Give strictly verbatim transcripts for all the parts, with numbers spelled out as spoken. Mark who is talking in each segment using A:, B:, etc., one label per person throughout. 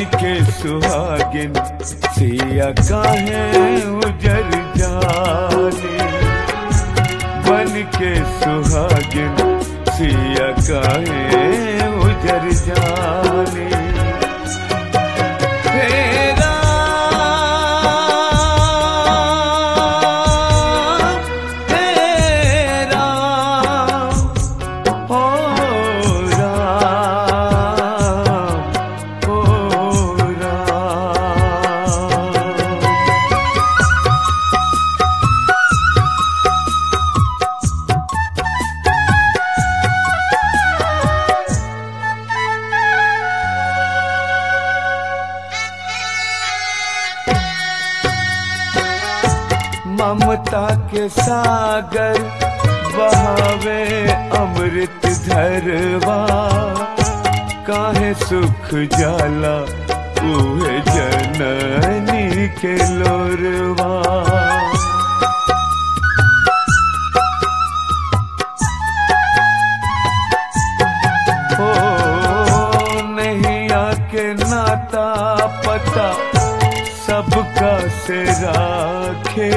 A: के सुहागिन सिया काहे उजर जाने, बन के सुहागिन सिया काहे उजर जाने। तेरा तेरा हो ममता के सागर बहावे अमृत धरवा, काहे सुख जाला उहे जननी के लोरवा। हो नहीं आके नाता पता सबका से राखे,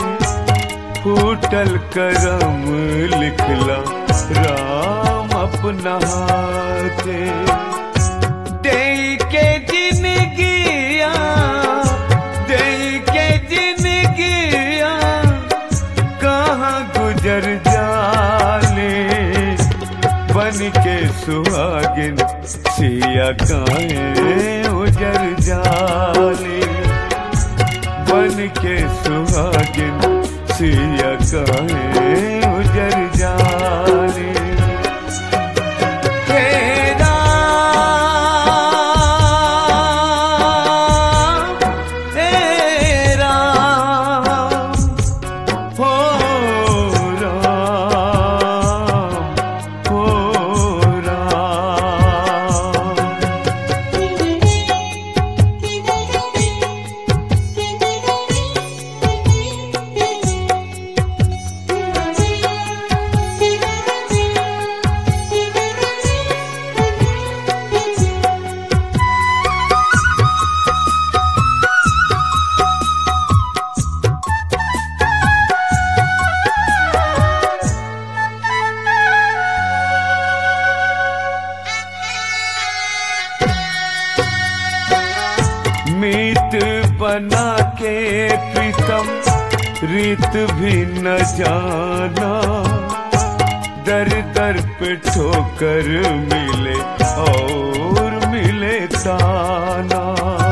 A: फूटल करम लिखला राम अपना हाथे। देई के जिनगिया देई के जिनगिया कहाँ गुजर जाले, बन के सुहागिन सिया काहे उजर जाले, बन के सुहागिन सिया काहे उजर जाने। तेरा तेरा हो राम हो मीत बना के प्रीतम रीत भी न जाना, दर दर पे ठोकर मिले और मिले ताना।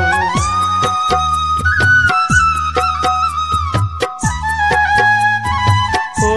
A: ओ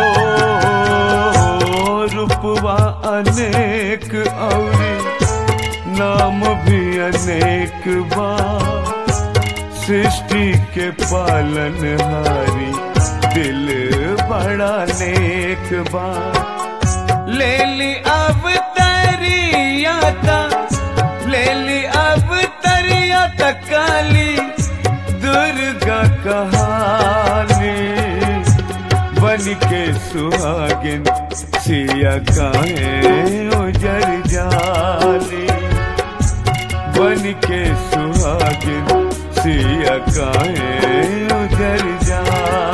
A: रूपवा अनेक और नाम भी अनेक बा, सृष्टि के पालन हारी दिल बड़ा नेक बा। ले ली अवतरिया ता ले ली अवतरिया ता काली दुर्गा कहानी, बन के सुहागिन सिया काहे उजर जाने, बन के सुहागिन सिया काहे उजर जाने।